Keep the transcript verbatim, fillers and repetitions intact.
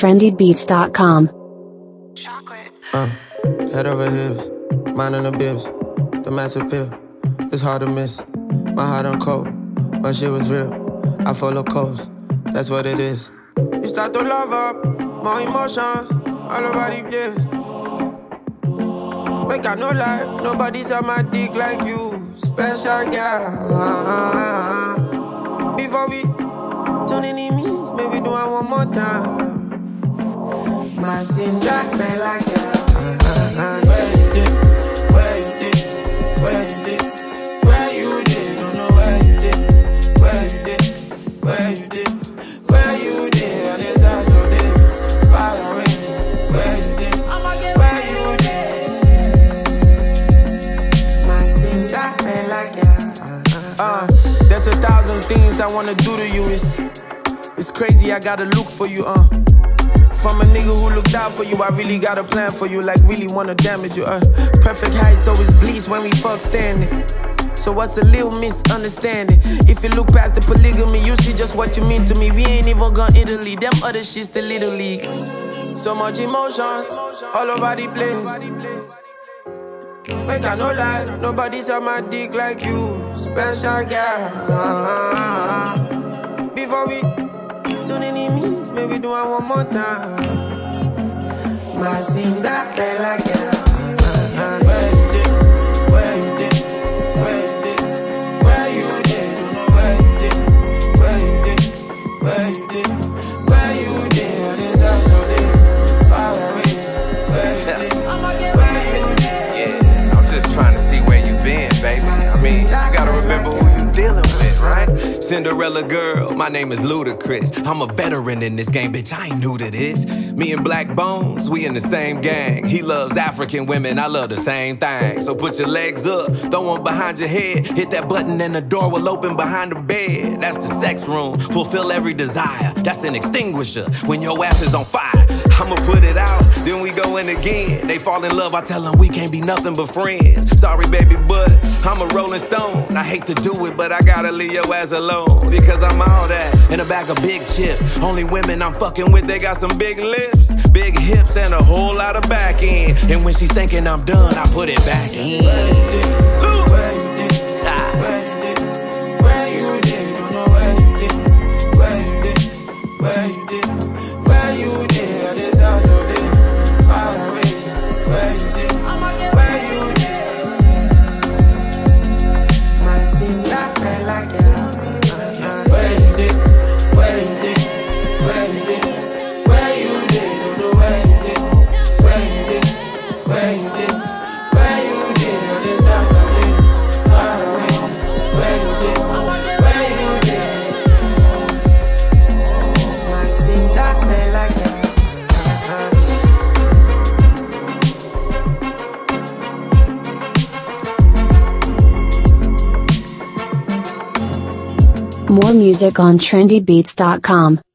trendy beats dot com. Chocolate. Uh, head over heels, mind on the bills, the massive pill. It's hard to miss. My heart on cold, my shit was real. I follow codes, that's what it is. You start to love up, more emotions, all over the place. Make I no lie, nobody's on my dick like you. Special girl. Before we turn enemies, maybe do it one more time. My Cinderella girl. Where you did? Where you did? Where you did? Where you did? Don't know where you did. Where you did? Where you did? Where you did? On this Saturday, far away. Where you did? Where you did? My Cinderella girl. Uh, there's a thousand things I wanna do to you. It's, it's crazy. I gotta look for you. Uh. From a nigga who looked out for you, I really got a plan for you, like really wanna damage you. Uh, perfect height, so it's bleach when we fuck standing. So what's a little misunderstanding? If you look past the polygamy, you see just what you mean to me. We ain't even gone Italy, them other shit's the little league. So much emotions, all over the place. Make I no lie, nobody's on my dick like you. Special girl. Before we turn enemies, maybe do it one more time. My Cinderella girl. Where you did? Where you did? Where you did? Where you did? Don't know where you did. Where you did? Where you did? Where you did? On this Saturday, far away. Where you did? Where you did? Yeah, I'm just trying to see where you been, baby. I mean, you gotta remember who you dealing with, right? Cinderella girl, my name is Ludacris. I'm a veteran in this game, bitch, I ain't new to this. Me and Black Bones, we in the same gang. He loves African women, I love the same thing. So put your legs up, throw them behind your head. Hit that button and the door will open behind the bed. That's the sex room, fulfill every desire. That's an extinguisher when your ass is on fire. I'ma put it out, then we go in again. They fall in love, I tell them we can't be nothing but friends. Sorry baby, but I'm a rolling stone. I hate to do it, but I gotta leave your ass alone. Because I'm all that, in a bag of big chips. Only women I'm fucking with, they got some big lips, big hips, and a whole lot of back end. And when she's thinking I'm done, I put it back in. Where you did? Where you did? Where you did? Where you did? Don't know where you did. Where you did? Where you did? Where you did? On this Saturday, far away. Where you did? Where you did? My Cinderella girl. Where you did? Where you did? Where you did? Where you did? Don't know where you did. Where you did? Where you did? Where you did? On this Saturday, far away. Where you did? Where you did? My Cinderella girl. More music on trendy beats dot com.